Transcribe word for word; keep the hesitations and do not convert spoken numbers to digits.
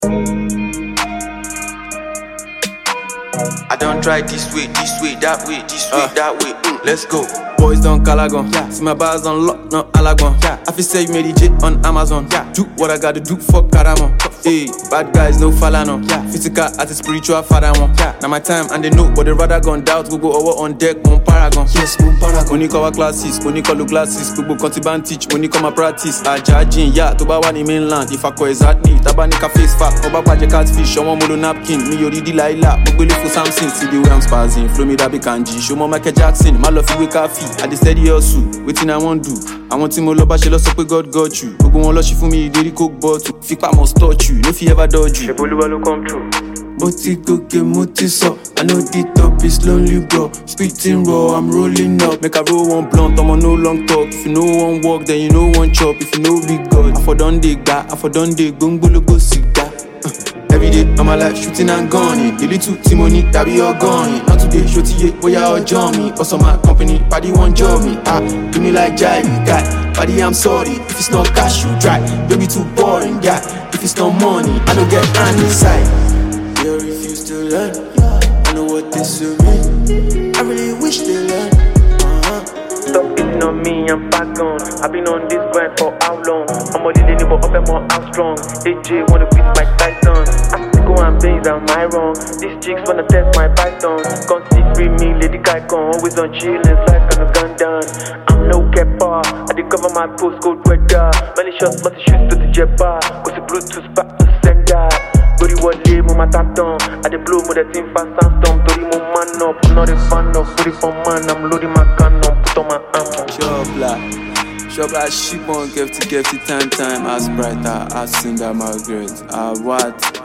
I don't try this way, this way, that way, this way, uh, that way. Mm, let's go. Boys don't calagon. Yeah. See my bars on lock, no alagon. Yeah. I feel say you made it J on Amazon. Yeah. Do what I gotta do, fuck Karamon. Hey, bad guys no falano. Yeah. Physical at a spiritual father one. Yeah. Now my time and they know, but they rather gone doubt. We go over on deck, mon paragon. Yes, mon paragon. Money cover classes, money color glasses. People contiban teach, money come a practice. I judging, yeah, to buy the mainland. If I call is at me, tabanika face fat. Oba paje catfish, show one modo napkin. Me yori di laila, bubble for Samson. See the way I'm spazzing, flow me that be kanji. Show more Michael Jackson, my love you wake up feet. I just steady hustle, waiting I won't do. I want him all over, she lost up with God got you. Go on, she for me, did coke bottle. Fipa must touch you, no if you ever dodge you. She come true. Moti go get moti so. I know the top is lonely, bro. Spitting raw, I'm rolling up. Make a roll one blunt, I'm on no long talk. If you know one walk, then you know one chop. If you know big God, I for done dig that, I for done dig, gung bulu go cigar. Every day, I'm my life shooting and gunning. The little Timony, that be all gone. Not today, shorty, yeah, boy, you all join me. Also, my company, party won't join me. Ah, do me like Jai, guy. Buddy, I'm sorry. If it's not cash, you dry. Don't be too boring, guy. If it's not money, I don't get hand inside. They refuse to learn. I know what this will mean. I really wish they learn. Uh-huh. Stop beating on me, I'm back on. I've been on this grind for how long? I'm only living, but up and more out strong. A J wanna beat my Tyson. Go and base, am I wrong? These chicks wanna test my python. Can't see free me, Lady Kaikon. Always on chillin', like on a gun down. I'm no capper, I did cover my postcode weather. Many shots, but the shoes to the jet bar. Cause the Bluetooth back to sender. Body what lay, mo mataton. I dey blow, mo the team fast sandstorm. Tori mo man up, I'm not a fan of. Sorry for man, I'm loading my cannon. Put on my arm. Shop like, shop like sheep on, give to give to time time. As brighter, as Cinder Margaret. Ah, what?